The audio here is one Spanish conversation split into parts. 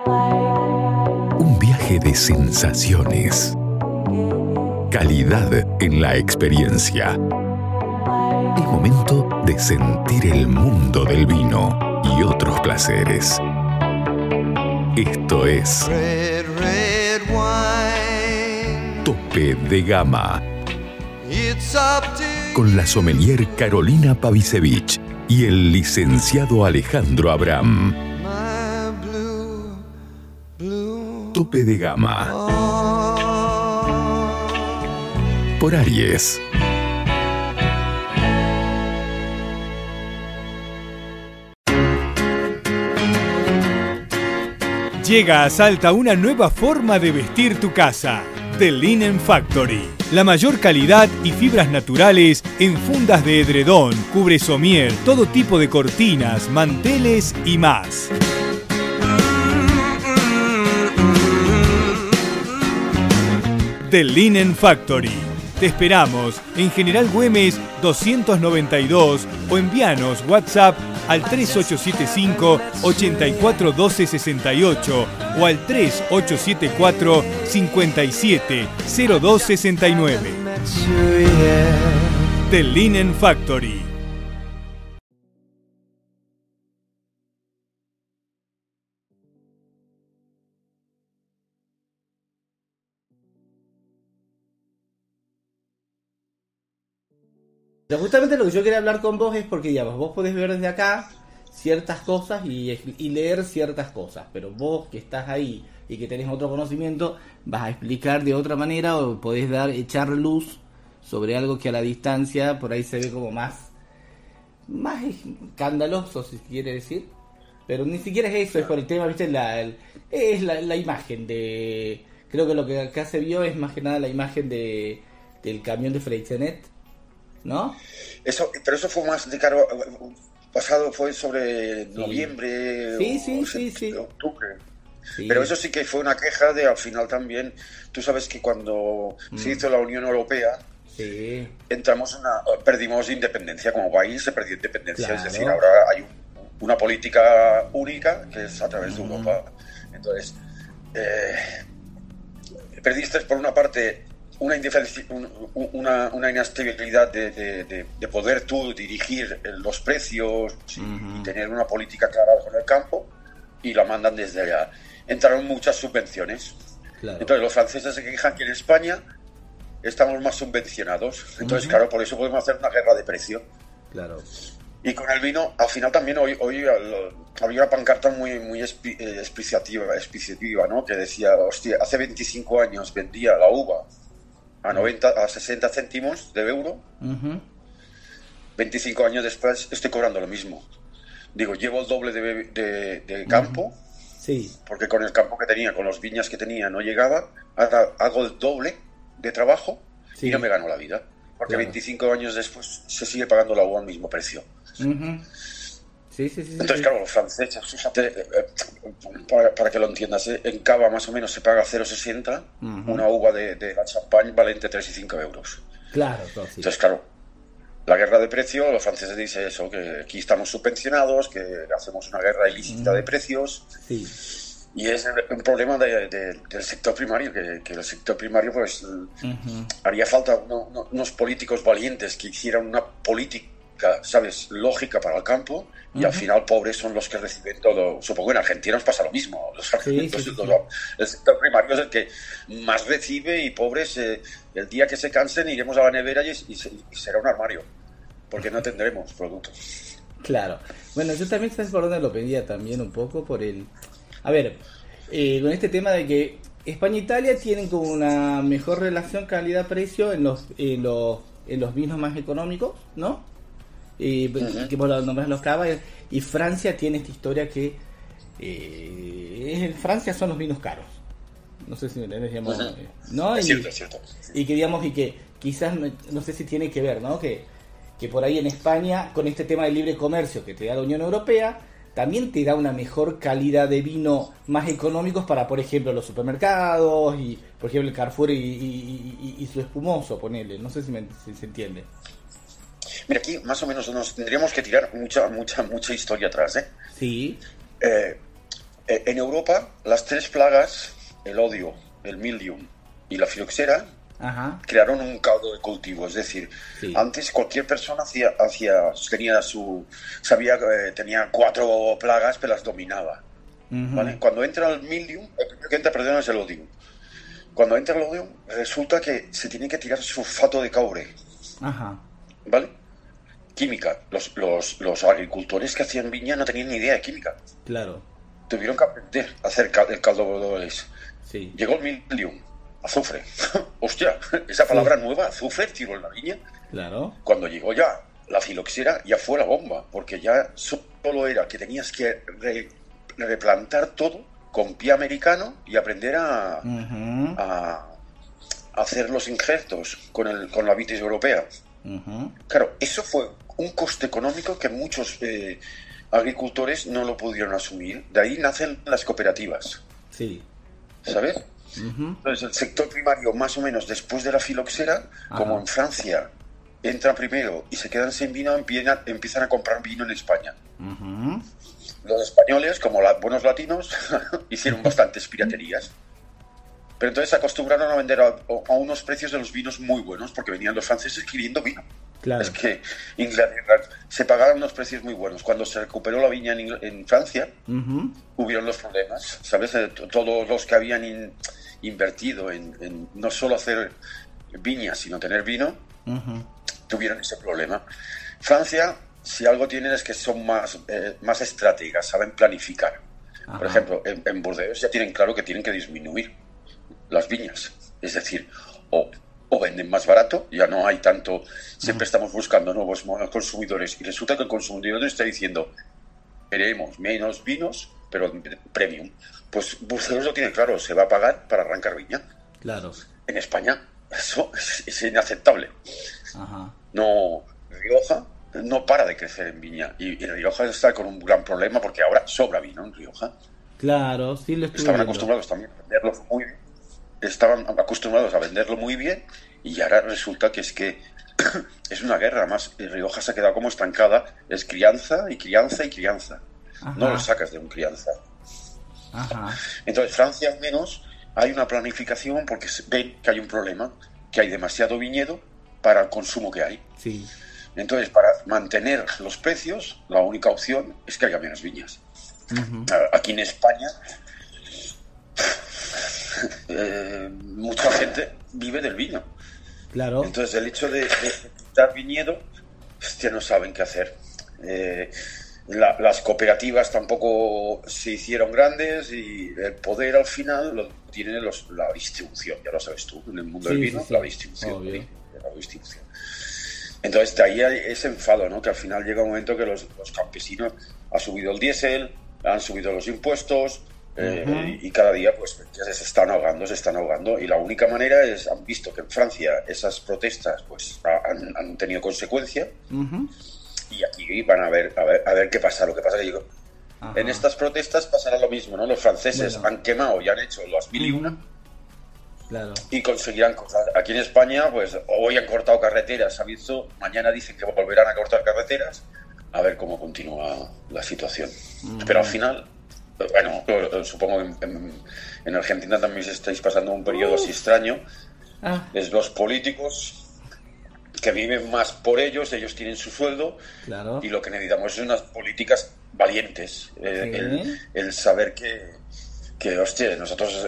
Un viaje de sensaciones. Calidad en la experiencia. Es momento de sentir el mundo del vino y otros placeres. Esto es Red, red wine. Tope de Gama. It's up to Con la sommelier Carolina Pavisevich y el licenciado Alejandro Abraham. my blue, blue. Tope de Gama. Por Aries. Llega a Salta una nueva forma de vestir tu casa. The Linen Factory. La mayor calidad y fibras naturales en fundas de edredón, cubre somier, todo tipo de cortinas, manteles y más. The Linen Factory. Te esperamos en General Güemes 292 o envíanos WhatsApp al 3875 84 12 68 o al 3874 57 02 69. The Linen Factory. Pero justamente lo que yo quería hablar con vos es porque, digamos, vos podés ver desde acá ciertas cosas y leer ciertas cosas, pero vos que estás ahí y que tenés otro conocimiento, vas a explicar de otra manera o podés echar luz sobre algo que a la distancia por ahí se ve como más escandaloso, si se quiere decir. Pero ni siquiera es eso, es por el tema, ¿viste? Es la imagen de... Creo que lo que acá se vio es más que nada la imagen del camión de Freixenet, ¿no? Pero eso fue más de caro pasado, fue sobre noviembre sí. octubre. Sí. Pero eso sí que fue una queja de, al final también, tú sabes que cuando se hizo la Unión Europea, sí, perdimos independencia como país, se perdió independencia, claro. es decir, ahora hay una política única que es a través de Europa. Entonces, perdiste por una parte una inestabilidad de poder tú dirigir los precios y tener una política clara con el campo, y la mandan desde allá. Entraron muchas subvenciones. claro. Entonces los franceses se quejan que en España estamos más subvencionados. Entonces, claro, por eso podemos hacer una guerra de precio. Claro. Y con el vino, al final también hoy había una pancarta muy explicativa, ¿no? Que decía, hostia, hace 25 años vendía la uva a 60 céntimos de euro. 25 años después estoy cobrando lo mismo. Digo, llevo el doble de campo, Sí. porque con el campo que tenía, con los viñas que tenía, no llegaba. Ahora hago el doble de trabajo Sí. y no me gano la vida. Porque Claro. 25 años después se sigue pagando la uva al mismo precio. Sí. Entonces, claro, los franceses, fíjate, para que lo entiendas, en Cava más o menos se paga 0,60, una uva de la Champagne vale entre 3 y 5 euros. Claro, sí. Entonces, claro, la guerra de precio, los franceses dicen eso, que aquí estamos subvencionados, que hacemos una guerra ilícita de precios. Sí. Y es un problema del sector primario, que el sector primario pues haría falta unos políticos valientes que hicieran una política, ¿sabes?, lógica para el campo, y al final pobres son los que reciben todo. Supongo que en Argentina nos pasa lo mismo. El sector primario es el que más recibe, y pobres, el día que se cansen iremos a la nevera y será un armario, porque no tendremos productos. Claro. Bueno, yo también, ¿sabes por dónde lo pedía también un poco? Por el... A ver, con este tema de que España e Italia tienen como una mejor relación calidad-precio en los vinos más económicos, ¿no? Que vos lo nombrás, los cava, y Francia tiene esta historia que en Francia son los vinos caros. No sé si digamos, ¿no? Es cierto. Y que digamos, y que quizás, no sé si tiene que ver, ¿no? Que por ahí en España, con este tema de libre comercio que te da la Unión Europea, también te da una mejor calidad de vino más económicos para, por ejemplo, los supermercados y, por ejemplo, el Carrefour y su espumoso, ponele. No sé si se entiende. Mira, aquí más o menos nos tendríamos que tirar mucha historia atrás, ¿eh? Sí. En Europa, las 3 plagas, el odio, el mildiu y la filoxera, Ajá. crearon un caldo de cultivo. Es decir, Sí. antes cualquier persona tenía 4 plagas, pero las dominaba. Ujú. ¿Vale? Cuando entra el mildiu, el primero que entra, perdón, es el odio. Cuando entra el odio, resulta que se tiene que tirar sulfato de cobre, Ajá. ¿vale? Química. Los agricultores que hacían viña no tenían ni idea de química. Claro. Tuvieron que aprender a hacer el caldo de dolores. Sí. Llegó el mildiu, azufre. Hostia, esa palabra nueva, azufre, tiro en la viña. Claro. Cuando llegó ya la filoxera, ya fue la bomba, porque ya solo era que tenías que replantar todo con pie americano y aprender Ujú. a hacer los injertos con la vitis europea. Ujú. Claro, eso fue un coste económico que muchos agricultores no lo pudieron asumir. De ahí nacen las cooperativas, Sí. ¿sabes? Ujú. Entonces el sector primario, más o menos después de la filoxera, como Ajá. en Francia entran primero y se quedan sin vino, empiezan a comprar vino en España. Ujú. Los españoles, como buenos latinos, hicieron bastantes piraterías. Pero entonces se acostumbraron a vender a unos precios de los vinos muy buenos, porque venían los franceses queriendo vino. Claro. Es que Inglaterra se pagaban unos precios muy buenos. Cuando se recuperó la viña en Francia, Ujú. hubieron los problemas, ¿sabes? Todos los que habían invertido en no solo hacer viñas, sino tener vino, Ujú. tuvieron ese problema. Francia, si algo tienen es que son más estrategas, saben planificar. Ajá. Por ejemplo, en Burdeos ya tienen claro que tienen que disminuir las viñas. Es decir, o venden más barato, ya no hay tanto, siempre estamos buscando nuevos consumidores y resulta que el consumidor está diciendo queremos menos vinos, pero premium. Pues Burdeos lo tiene claro, se va a pagar para arrancar viña. Claro. En España eso es inaceptable. Ajá. No, Rioja no para de crecer en viña y Rioja está con un gran problema porque ahora sobra vino en Rioja. Claro, sí lo estuve Estaban viendo. acostumbrados también a venderlo muy bien. Estaban acostumbrados a venderlo muy bien y ahora resulta que es una guerra. Más Rioja se ha quedado como estancada. Es crianza y crianza y crianza. Ajá. No lo sacas de un crianza. Ajá. Entonces Francia al menos hay una planificación porque ven que hay un problema, que hay demasiado viñedo para el consumo que hay. Sí. Entonces, para mantener los precios, la única opción es que haya menos viñas. Ujú. Aquí en España, mucha gente vive del vino. Claro. Entonces, el hecho de quitar viñedo, hostia, no saben qué hacer. Las cooperativas tampoco se hicieron grandes y el poder al final lo tiene la distribución, ya lo sabes tú, en el mundo del Sí, vino, sí, sí. la distribución. Obvio. La distribución. Entonces, de ahí hay ese enfado, ¿no? Que al final llega un momento que los campesinos han subido el diésel, han subido los impuestos y cada día pues ya se están ahogando y la única manera es, han visto que en Francia esas protestas pues han tenido consecuencia Ujú. y aquí van a ver qué pasa. Lo que pasa que Ajá. en estas protestas pasará lo mismo, ¿no? Los franceses Bueno. han quemado y han hecho las 1001 Claro. y conseguirán cosas. Aquí en España, pues hoy han cortado carreteras, ha visto, mañana dicen que volverán a cortar carreteras, a ver cómo continúa la situación. Pero al final, bueno, supongo que en Argentina también estáis pasando un periodo así extraño, Ah, es los políticos que viven más por ellos tienen su sueldo claro. y lo que necesitamos es unas políticas valientes, el saber que hostia, nosotros...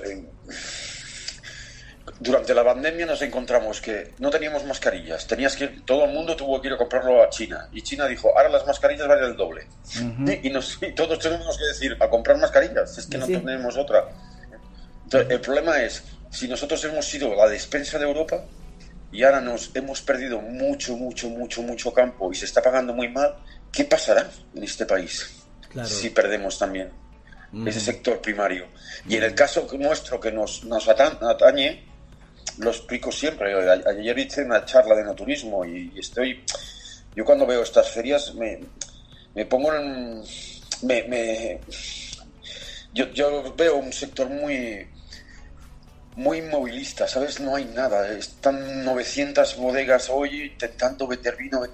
Durante la pandemia nos encontramos que no teníamos mascarillas. Todo el mundo tuvo que ir a comprarlo a China. Y China dijo, ahora las mascarillas valen el doble. Y todos tenemos que decir, a comprar mascarillas. Es que no Sí. tenemos otra. Entonces, el problema es, si nosotros hemos sido la despensa de Europa y ahora nos hemos perdido mucho campo y se está pagando muy mal, ¿qué pasará en este país? Claro. Si perdemos también ese sector primario. Y en el caso nuestro que nos atañe, lo explico siempre. Ayer hice una charla de naturismo y yo cuando veo estas ferias me pongo en... Yo veo un sector muy muy inmovilista, ¿sabes? No hay nada. Están 900 bodegas hoy intentando vender vino,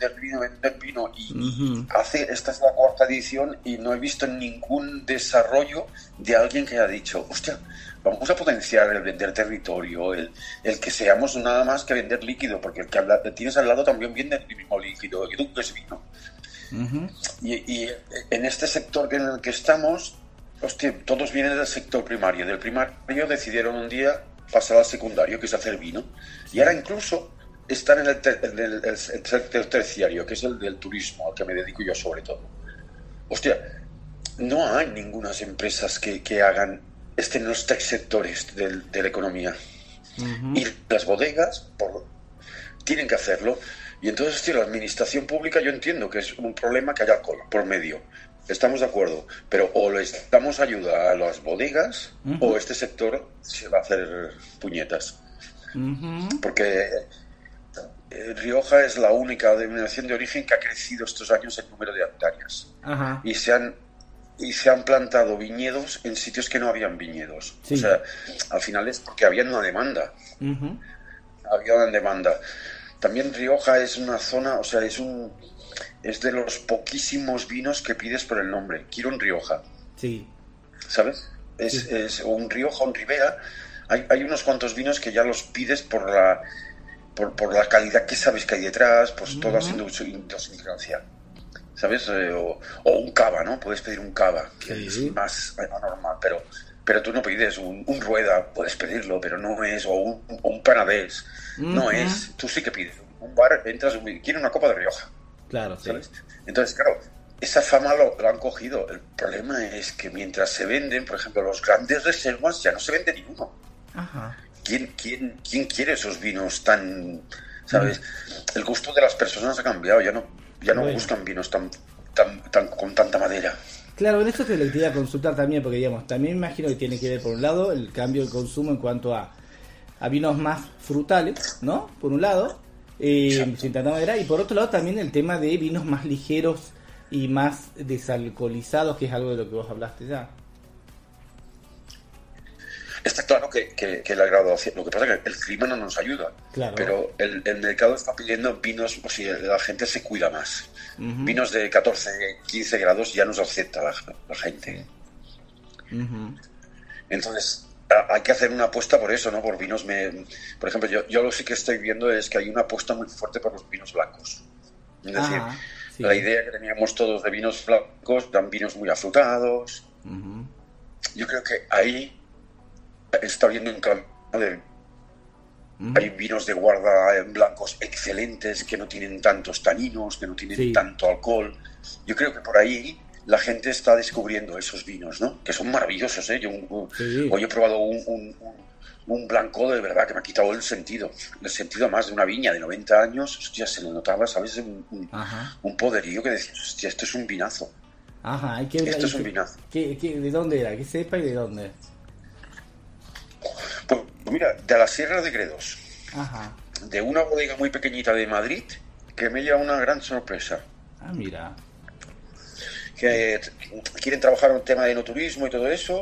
y esta es la cuarta edición y no he visto ningún desarrollo de alguien que haya dicho, hostia, vamos a potenciar el vender territorio, el que seamos nada más que vender líquido, porque el que tienes al lado también vende el mismo líquido, que es vino. Y en este sector en el que estamos, hostia, todos vienen del sector primario. Del primario decidieron un día pasar al secundario, que es hacer vino. Y ahora incluso están en el sector terciario, que es el del turismo, al que me dedico yo sobre todo. Hostia, no hay ninguna empresas que hagan en los tres sectores de la economía. Y las bodegas tienen que hacerlo. Y entonces, hostia, la administración pública, yo entiendo que es un problema que haya alcohol por medio. Estamos de acuerdo, pero o les damos ayuda a las bodegas o este sector se va a hacer puñetas. Porque Rioja es la única denominación de origen que ha crecido estos años en número de hectáreas. Y se han plantado viñedos en sitios que no habían viñedos. Sí. O sea, al final es porque había una demanda. Había una demanda. También Rioja es una zona, o sea, es de los poquísimos vinos que pides por el nombre. Quiero un Rioja. Sí. ¿Sabes? Es un Rioja, un Ribera. Hay unos cuantos vinos que ya los pides por la calidad que sabes que hay detrás, pues toda su idiosincrasia. ¿Sabes? O un cava, ¿no? Puedes pedir un cava, que es más anormal, pero tú no pides un rueda, puedes pedirlo, pero no es, o un panadés, no es. Tú sí que pides. Un bar, entras, quiere una copa de Rioja. Claro, ¿sabes? Sí. Entonces, claro, esa fama lo han cogido. El problema es que mientras se venden, por ejemplo, los grandes reservas, ya no se vende ninguno. ¿Quién quiere esos vinos tan, ¿sabes? El gusto de las personas ha cambiado, ya no buscan vinos tan con tanta madera. Claro, en eso te lo quería consultar también, porque digamos, también me imagino que tiene que ver por un lado el cambio de consumo en cuanto a vinos más frutales, ¿no? Por un lado, sin tanta madera, y por otro lado también el tema de vinos más ligeros y más desalcoholizados, que es algo de lo que vos hablaste ya. Está claro que la graduación, lo que pasa es que el clima no nos ayuda, claro. Pero el mercado está pidiendo vinos, o sea, la gente se cuida más. Vinos de 14, 15 grados ya nos acepta la gente. Entonces, hay que hacer una apuesta por eso, ¿no? Por vinos, por ejemplo, yo lo sí que estoy viendo es que hay una apuesta muy fuerte por los vinos blancos. Es decir, la idea que teníamos todos de vinos blancos, dan vinos muy afrutados. Yo creo que ahí está habiendo un cambio hay vinos de guarda blancos excelentes que no tienen tantos taninos, que no tienen tanto alcohol. Yo creo que por ahí la gente está descubriendo esos vinos, ¿no? Que son maravillosos, ¿eh? Hoy he probado un blanco de verdad que me ha quitado el sentido más de una viña de 90 años. Hostia, se le notaba, ¿sabes? Un poderío que decías, hostia, esto es un vinazo. Esto es un vinazo. ¿De dónde era? ¿Qué cepa y de dónde? Pues mira, de la Sierra de Gredos. De una bodega muy pequeñita de Madrid que me lleva una gran sorpresa. Mira. Que quieren trabajar un tema de enoturismo y todo eso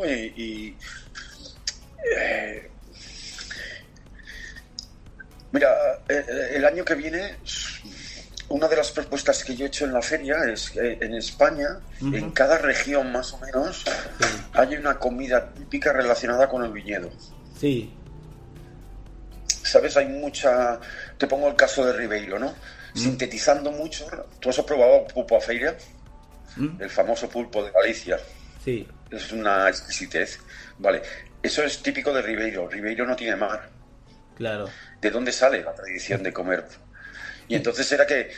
mira, el año que viene una de las propuestas que yo he hecho en la feria es que en España, en cada región más o menos, hay una comida típica relacionada con el viñedo. Sí. ¿Sabes? Hay mucha... Te pongo el caso de Ribeiro, ¿no? Sintetizando mucho. ¿Tú has probado pulpo a feira? El famoso pulpo de Galicia. Sí. Es una exquisitez. Vale. Eso es típico de Ribeiro. Ribeiro no tiene mar. Claro. ¿De dónde sale la tradición de comer? Y entonces era que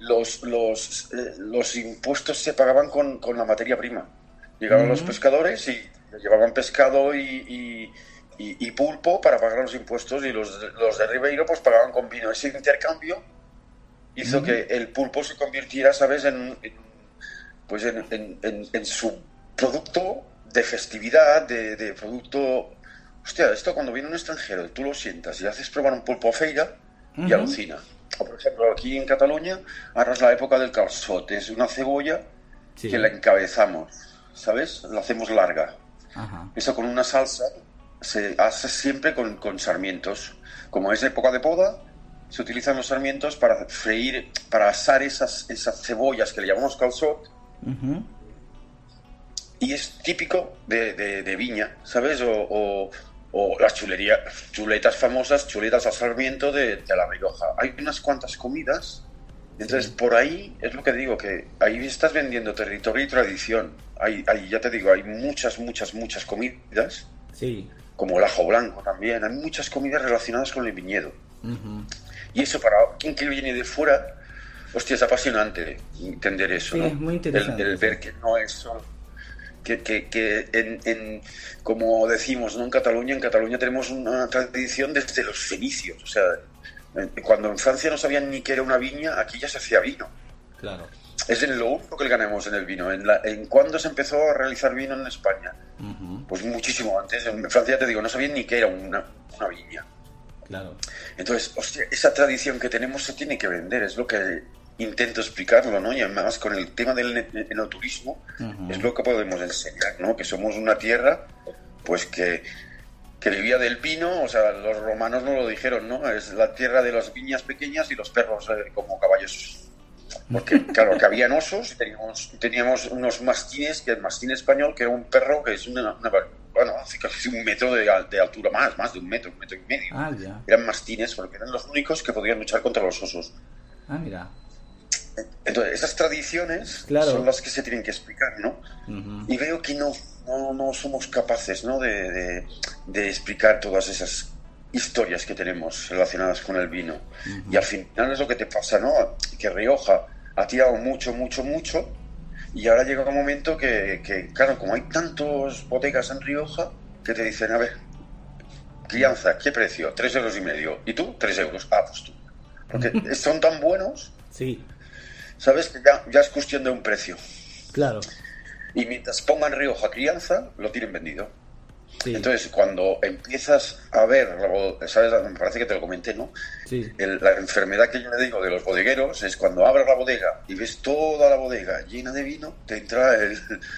los impuestos se pagaban con la materia prima. Llegaban los pescadores y llevaban pescado y pulpo para pagar los impuestos, y los de Ribeiro pues pagaban con vino. Ese intercambio hizo que el pulpo se convirtiera, ¿sabes?, en su producto de festividad, de producto... Hostia, esto cuando viene un extranjero y tú lo sientas y haces probar un pulpo a feira y alucina. O por ejemplo, aquí en Cataluña, ahora es la época del calçot, es una cebolla que la encabezamos, ¿sabes? La hacemos larga. Eso con una salsa se hace siempre con sarmientos. Como es época de poda, se utilizan los sarmientos para freír, para asar esas cebollas que le llamamos calçot. Ujú. Y es típico de Viña, ¿sabes? O las chuletas famosas, chuletas al sarmiento de La Rioja. Hay unas cuantas comidas, entonces por ahí es lo que digo, que ahí estás vendiendo territorio y tradición. Ya te digo, hay muchas comidas, Sí. como el ajo blanco también, hay muchas comidas relacionadas con el viñedo. Ujú. Y eso para quien que viene de fuera, hostia, es apasionante entender eso, Sí, ¿no? es muy interesante. El ver que no es solo... como decimos, ¿no? En Cataluña tenemos una tradición desde los fenicios. O sea, cuando en Francia no sabían ni qué era una viña, aquí ya se hacía vino. Claro. Es en lo único que ganamos en el vino. ¿En cuándo se empezó a realizar vino en España? Ujú. Pues muchísimo antes. En Francia, te digo, no sabían ni qué era una viña. Claro. Entonces, hostia, esa tradición que tenemos se tiene que vender, es lo que intento explicarlo, ¿no? Y además con el tema del enoturismo, Ujú. es lo que podemos enseñar, ¿no? Que somos una tierra, pues que vivía del vino, o sea, los romanos nos lo dijeron, ¿no? Es la tierra de las viñas pequeñas y los perros como caballos. Porque, claro, que habían osos y teníamos unos mastines, que el mastín español, que era un perro que es bueno, hace casi 1 metro de altura, más de 1 metro, 1 metro y medio. Ah, ya. Eran mastines porque eran los únicos que podían luchar contra los osos. Ah, mira. Entonces, esas tradiciones Claro. son las que se tienen que explicar, ¿no? Ujú. Y veo que no somos capaces, ¿no? de explicar todas esas historias que tenemos relacionadas con el vino. Y al final es lo que te pasa, ¿no? Que Rioja ha tirado mucho, y ahora llega un momento que, claro, como hay tantos bodegas en Rioja, que te dicen, a ver, crianza, ¿qué precio? 3,5 euros. ¿Y tú? 3 euros. Ah, pues tú. Porque son tan buenos, Sí, ¿sabes? Que ya es cuestión de un precio. claro. Y mientras pongan Rioja crianza, lo tienen vendido. Sí. Entonces, cuando empiezas a ver, ¿sabes? Me parece que te lo comenté, ¿no? Sí. La enfermedad que yo le digo de los bodegueros es cuando abres la bodega y ves toda la bodega llena de vino, te entra el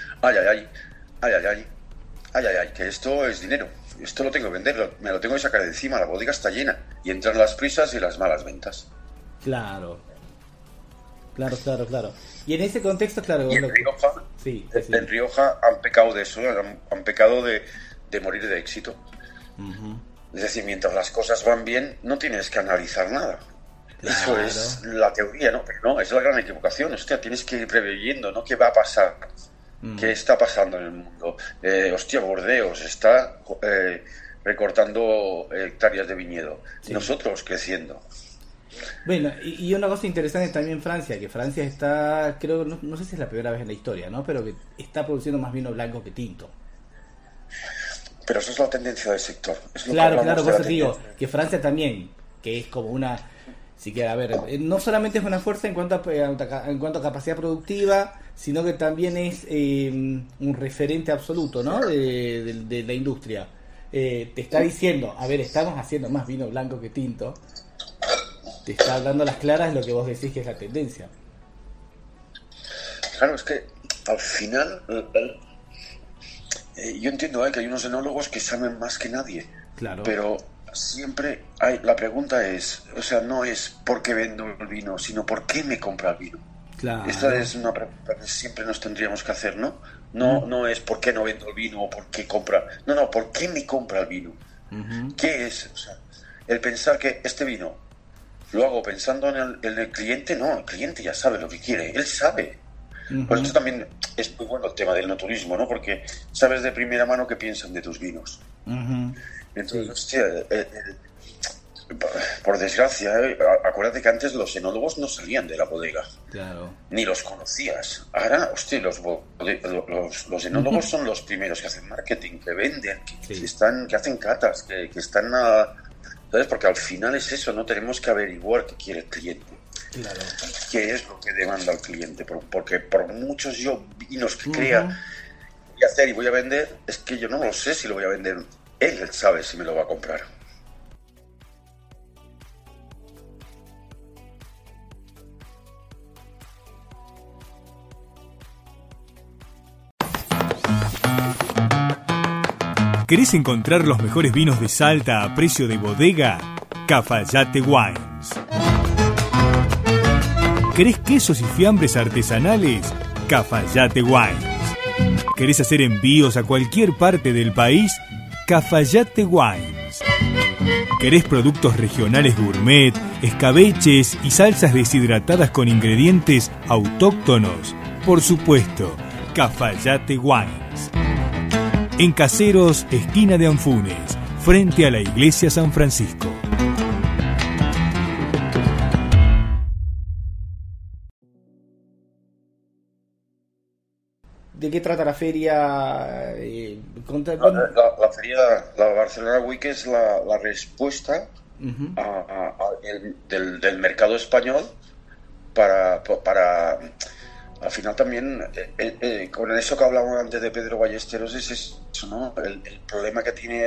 ay, que esto es dinero, esto lo tengo que vender, me lo tengo que sacar de encima, la bodega está llena, y entran las prisas y las malas ventas. Claro. Claro. Y en ese contexto, claro. Y vos en Rioja, Sí. en Rioja han pecado de eso, han pecado de morir de éxito. Ujú. Es decir, mientras las cosas van bien, no tienes que analizar nada. Eso Claro. es la teoría, ¿no? Pero no, es la gran equivocación. Hostia, tienes que ir previendo, ¿no? ¿Qué va a pasar? ¿Qué está pasando en el mundo? Hostia, Bordeos está recortando hectáreas de viñedo. Sí. Nosotros creciendo. Bueno, y una cosa interesante también en Francia, que Francia está, creo, no sé si es la primera vez en la historia, ¿no? Pero que está produciendo más vino blanco que tinto. Pero eso es la tendencia del sector. Es lo que Claro, hablamos por de eso la digo tendencia. que Francia también, que es como una, si que a ver, no solamente es una fuerza en cuanto a capacidad productiva, sino que también es un referente absoluto, ¿no? De la industria. Te está diciendo, a ver, estamos haciendo más vino blanco que tinto. Te está dando las claras lo que vos decís que es la tendencia. Claro, es que al final yo entiendo que hay unos enólogos que saben más que nadie. Claro. Pero siempre la pregunta es, o sea, no es por qué vendo el vino, sino por qué me compra el vino. Claro. Esta es una pregunta que siempre nos tendríamos que hacer, ¿no? No es por qué no vendo el vino o por qué compra. No, ¿por qué me compra el vino? Ujú. ¿Qué es? O sea, el pensar que este vino lo hago pensando en el cliente, no, el cliente ya sabe lo que quiere, él sabe. Por eso también es muy bueno el tema del no turismo, ¿no? Porque sabes de primera mano qué piensan de tus vinos. Ujú. Entonces, hostia, por desgracia, acuérdate que antes los enólogos no salían de la bodega, Claro. ni los conocías. Ahora, hostia, los enólogos son los primeros que hacen marketing, que venden, Sí. que hacen catas, que están ¿sabes? Porque al final es eso, no tenemos que averiguar qué quiere el cliente, Claro. qué es lo que demanda el cliente, porque por muchos vinos que crea voy a hacer y voy a vender, es que yo no lo sé si lo voy a vender, él sabe si me lo va a comprar. ¿Querés encontrar los mejores vinos de Salta a precio de bodega? Cafayate Wines. ¿Querés quesos y fiambres artesanales? Cafayate Wines. ¿Querés hacer envíos a cualquier parte del país? Cafayate Wines. ¿Querés productos regionales gourmet, escabeches y salsas deshidratadas con ingredientes autóctonos? Por supuesto, Cafayate Wines. En Caseros, esquina de Anfunes, frente a la Iglesia San Francisco. ¿De qué trata la feria? La feria, la Barcelona Week es la respuesta del mercado español para al final también, con eso que hablábamos antes de Pedro Ballesteros, es eso, ¿no? El problema que tiene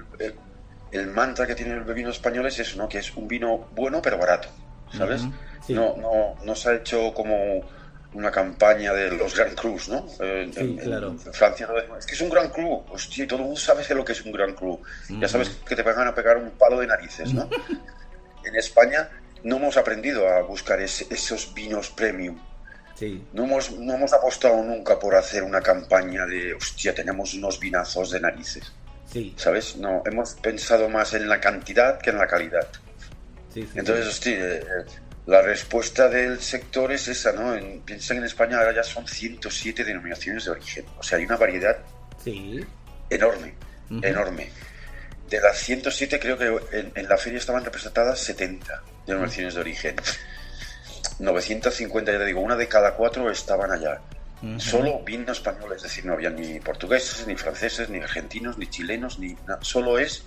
el mantra que tiene el vino español es eso, ¿no? Que es un vino bueno pero barato, ¿sabes? Sí. No se ha hecho como una campaña de los Grand Crus, ¿no? Claro. En Francia es que es un Grand Cru, hostia, todo el mundo sabe lo que es un Grand Cru. Ya sabes que te van a pegar un palo de narices, ¿no? En España no hemos aprendido a buscar esos vinos premium. Sí. No hemos apostado nunca por hacer una campaña de, hostia, tenemos unos vinazos de narices. Sí. ¿Sabes? No, hemos pensado más en la cantidad que en la calidad. Sí, entonces, hostia, la respuesta del sector es esa, ¿no? Piensa que en España ahora ya son 107 denominaciones de origen. O sea, hay una variedad enorme, enorme. De las 107 creo que en la feria estaban representadas 70 denominaciones de origen. 950, ya te digo, una de cada 4 estaban allá. Solo vino español, es decir, no había ni portugueses, ni franceses, ni argentinos, ni chilenos, ni nada. Solo es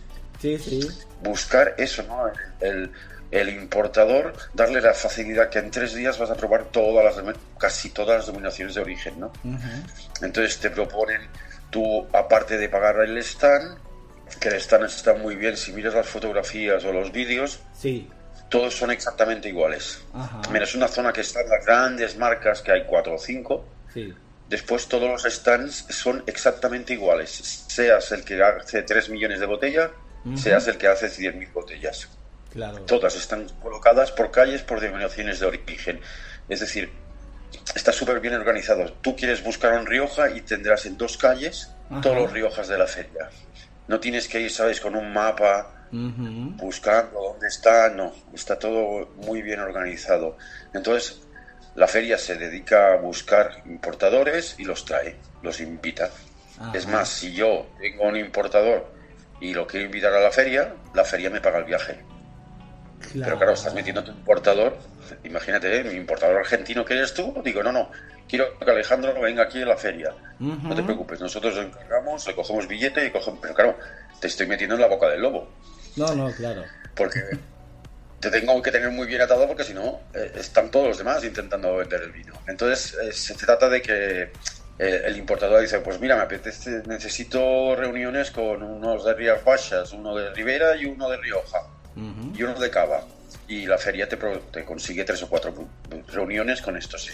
buscar eso, ¿no? El importador, darle la facilidad que en 3 días vas a probar casi todas las denominaciones de origen, ¿no? Entonces te proponen, tú, aparte de pagar el stand, que el stand está muy bien, si miras las fotografías o los vídeos, todos son exactamente iguales. Menos una zona que están las grandes marcas, que hay 4 o 5. Después todos los stands son exactamente iguales. Seas el que hace 3 millones de botellas, seas el que hace 100.000 botellas. Claro. Todas están colocadas por calles, por denominaciones de origen. Es decir, está súper bien organizado. Tú quieres buscar un Rioja y tendrás en 2 calles todos los Riojas de la feria. No tienes que ir, ¿sabes?, con un mapa buscando dónde está. No, está todo muy bien organizado. Entonces, la feria se dedica a buscar importadores y los trae, los invita. Es más, si yo tengo un importador y lo quiero invitar a la feria me paga el viaje. Pero claro, estás metiendo tu importador. Imagínate, mi importador argentino que eres tú, digo, no, quiero que Alejandro venga aquí a la feria. No te preocupes, nosotros lo encargamos, le cogemos billete y cogemos... Pero claro, te estoy metiendo en la boca del lobo. No, claro. Porque te tengo que tener muy bien atado, porque si no, están todos los demás intentando vender el vino. Entonces, se trata de que el importador dice, pues mira, me apetece, necesito reuniones con unos de Rías Baixas, uno de Ribera y uno de Rioja. Y uno de Cava, y la feria te consigue 3 o 4 reuniones con estas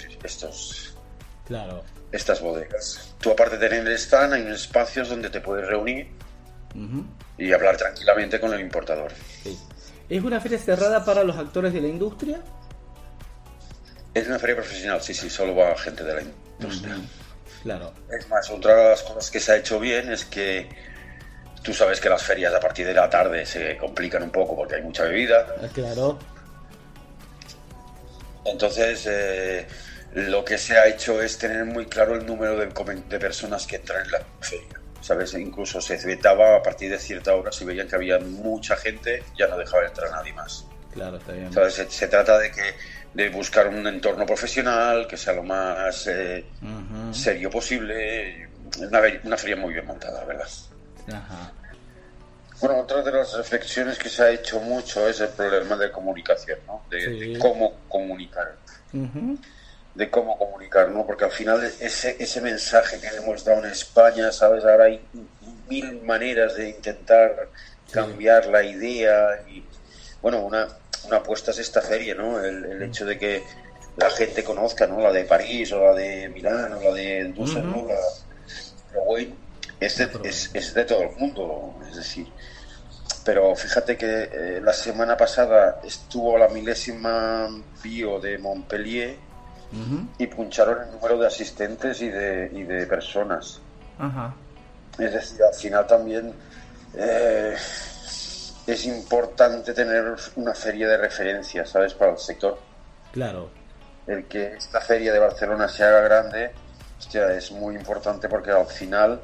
bodegas. Tú, aparte de tener el stand, hay espacios donde te puedes reunir y hablar tranquilamente con el importador. ¿Es una feria cerrada para los actores de la industria? Es una feria profesional, sí, solo va gente de la industria. Claro. Es más, otra de las cosas que se ha hecho bien es que tú sabes que las ferias a partir de la tarde se complican un poco porque hay mucha bebida. Claro. Entonces, lo que se ha hecho es tener muy claro el número de personas que entran en la feria. ¿Sabes? Incluso se vetaba a partir de cierta hora, si veían que había mucha gente, ya no dejaba entrar a nadie más. Claro, está bien. ¿Sabes? Se trata de buscar un entorno profesional que sea lo más serio posible. Una feria muy bien montada, ¿verdad? Bueno, otra de las reflexiones que se ha hecho mucho es el problema de comunicación, ¿no? De cómo comunicar. De cómo comunicar, ¿no? Porque al final ese mensaje que hemos dado en España, ¿sabes? Ahora hay 1000 maneras de intentar cambiar la idea. Y bueno, una apuesta es esta feria, ¿no? El hecho de que la gente conozca, ¿no? La de París o la de Milán o la de Düsseldorf, pero bueno, es de todo el mundo, es decir. Pero fíjate que la semana pasada estuvo la 1000ª bio de Montpellier y puncharon el número de asistentes y de personas. Ajá. Es decir, al final también es importante tener una feria de referencia, ¿sabes? Para el sector. Claro. El que esta feria de Barcelona se haga grande, hostia, es muy importante porque al final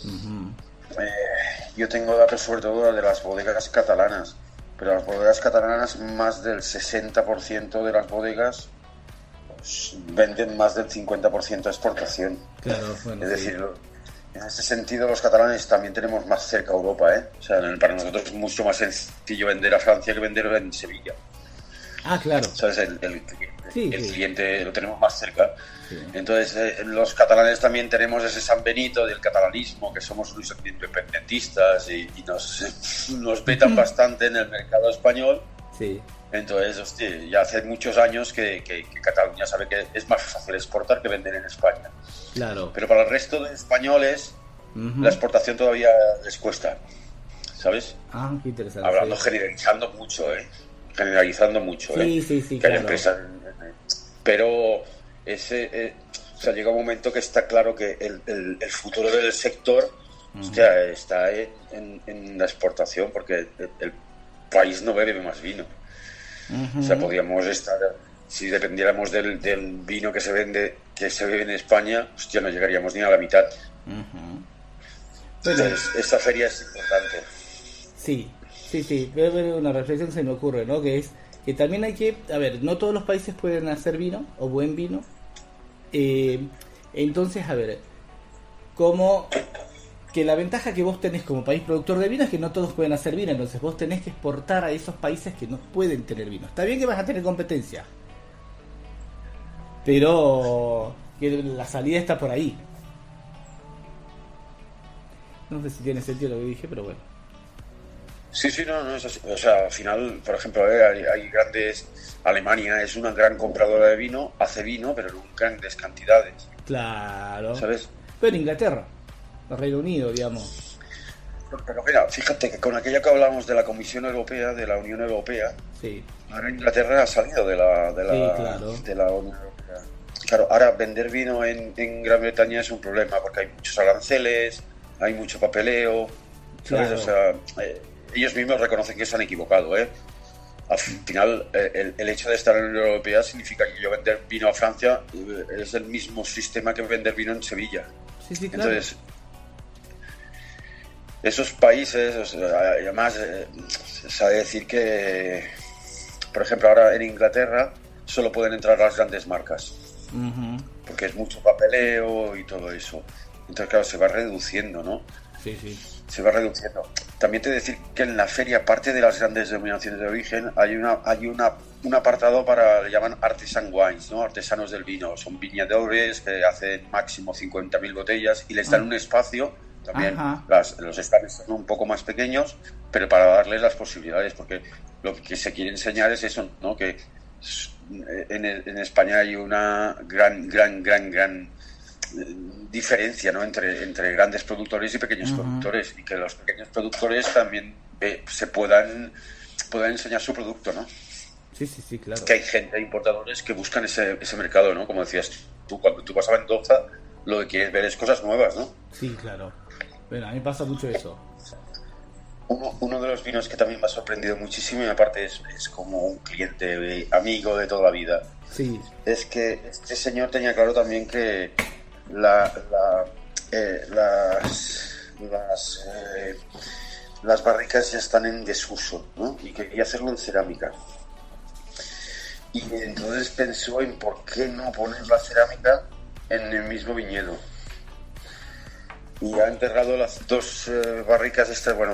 yo tengo datos sobre todo de las bodegas catalanas, pero las bodegas catalanas, más del 60% de las bodegas venden más del 50% de exportación. Claro, bueno, es decir, en ese sentido los catalanes también tenemos más cerca a Europa, ¿eh? O sea, para nosotros es mucho más sencillo vender a Francia que vender en Sevilla. Ah, claro. ¿Sabes? El cliente lo tenemos más cerca. Sí. Entonces, los catalanes también tenemos ese San Benito del catalanismo, que somos unos independentistas y nos vetan bastante en el mercado español. Sí. Entonces, hostia, ya hace muchos años que Cataluña sabe que es más fácil exportar que vender en España. Claro. Pero para el resto de españoles, la exportación todavía les cuesta, ¿sabes? Ah, qué interesante. Hablando, generalizando mucho, ¿eh? Generalizando mucho, sí, ¿eh? Sí, que claro. hay empresas... Pero o sea, llega un momento que está claro que el futuro del sector hostia, está en la exportación, porque el país no bebe más vino. O sea, podríamos estar, si dependiéramos del vino que se bebe en España, hostia, no llegaríamos ni a la mitad. Entonces, esta feria es importante. Sí. Pero una reflexión se me ocurre, ¿no? Que es que también hay que, a ver, no todos los países pueden hacer vino o buen vino. Entonces, a ver, como que la ventaja que vos tenés como país productor de vino es que no todos pueden hacer vino, entonces vos tenés que exportar a esos países que no pueden tener vino. Está bien que vas a tener competencia, pero que la salida está por ahí. No sé si tiene sentido lo que dije, pero bueno. Sí, no es así. O sea, al final, por ejemplo, hay grandes... Alemania es una gran compradora de vino, hace vino, pero en grandes cantidades. Claro. ¿Sabes? Pero Inglaterra, el Reino Unido, digamos. Pero mira, fíjate que con aquello que hablamos de la Comisión Europea, de la Unión Europea, sí. Ahora Inglaterra ha salido de la Unión Europea. Claro, ahora vender vino en Gran Bretaña es un problema porque hay muchos aranceles, hay mucho papeleo, ¿sabes? Claro. O sea, ellos mismos reconocen que se han equivocado, ¿eh? Al final, el hecho de estar en la Unión Europea significa que yo vender vino a Francia es el mismo sistema que vender vino en Sevilla. Sí, claro. Entonces, esos países, o sea, además, sabe decir que, por ejemplo, ahora en Inglaterra solo pueden entrar las grandes marcas, porque es mucho papeleo y todo eso. Entonces, claro, se va reduciendo, ¿no? Sí. Se va reduciendo. También te decir que en la feria, aparte de las grandes denominaciones de origen, hay un apartado para, le llaman artisan wines, ¿no? Artesanos del vino. Son viñadores que hacen máximo 50.000 botellas y les dan un espacio. También los stands son un poco más pequeños, pero para darles las posibilidades, porque lo que se quiere enseñar es eso, ¿no? Que en España hay una gran diferencia, ¿no? entre grandes productores y pequeños productores, y que los pequeños productores también puedan enseñar su producto, ¿no? Sí, claro. Que hay importadores que buscan ese mercado, ¿no? Como decías tú, cuando tú vas a Mendoza, lo que quieres ver es cosas nuevas, ¿no? Sí, claro. Bueno, a mí pasa mucho eso. Uno de los vinos que también me ha sorprendido muchísimo, y aparte es como un cliente amigo de toda la vida, sí, es que este señor tenía claro también que las barricas ya están en desuso, ¿no? Y quería hacerlo en cerámica. Y entonces pensó en por qué no poner la cerámica en el mismo viñedo. Y ha enterrado las dos barricas,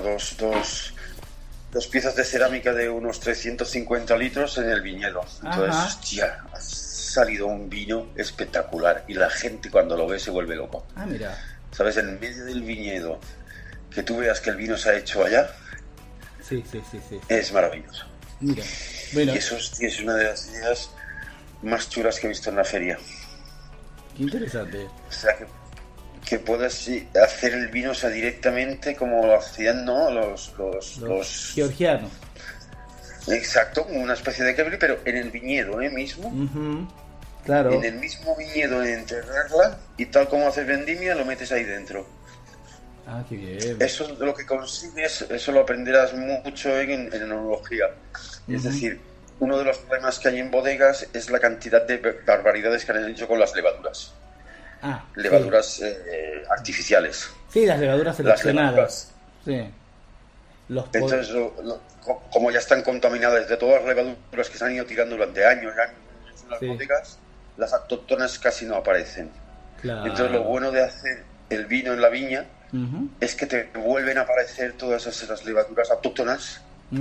dos piezas de cerámica de unos 350 litros en el viñedo. Entonces, hostia, ha salido un vino espectacular y la gente cuando lo ve se vuelve loco. Ah, mira. ¿Sabes? En medio del viñedo, que tú veas que el vino se ha hecho allá, sí. Es maravilloso. Mira, bueno. Y eso es una de las ideas más chulas que he visto en la feria. Qué interesante. O sea que que puedas hacer el vino, o sea, directamente como lo hacían, ¿no? Los georgianos. Exacto, una especie de Kebri, pero en el viñedo mismo. Claro. En el mismo viñedo, enterrarla, y tal como haces vendimia, lo metes ahí dentro. Ah, qué bien. Eso es lo que consigues, eso lo aprenderás mucho en enología. Es decir, uno de los problemas que hay en bodegas es la cantidad de barbaridades que han hecho con las levaduras. Levaduras artificiales. Sí, las levaduras seleccionadas. Sí. Entonces, como ya están contaminadas de todas las levaduras que se han ido tirando durante años en las bodegas, las autóctonas casi no aparecen. Claro. Entonces, lo bueno de hacer el vino en la viña es que te vuelven a aparecer todas esas levaduras autóctonas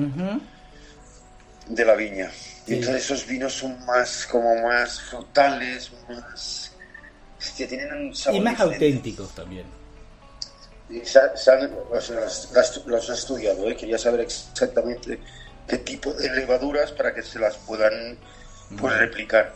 de la viña. Y entonces esos vinos son más frutales, más... Hostia, tienen un sabor y más diferente. auténticos también. Los he estudiado, quería saber exactamente qué tipo de levaduras para que se las puedan replicar.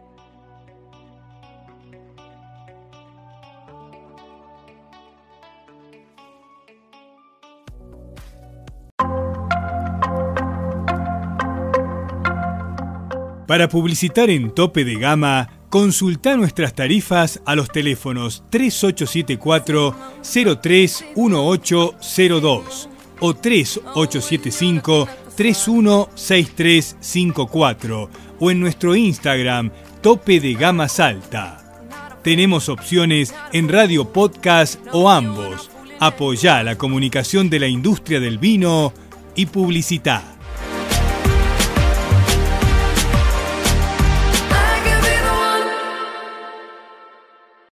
Para publicitar en Tope de Gama, consulta nuestras tarifas a los teléfonos 3874-031802 o 3875-316354 o en nuestro Instagram Tope de Gama Salta. Tenemos opciones en radio podcast o ambos. Apoyá la comunicación de la industria del vino y publicitá.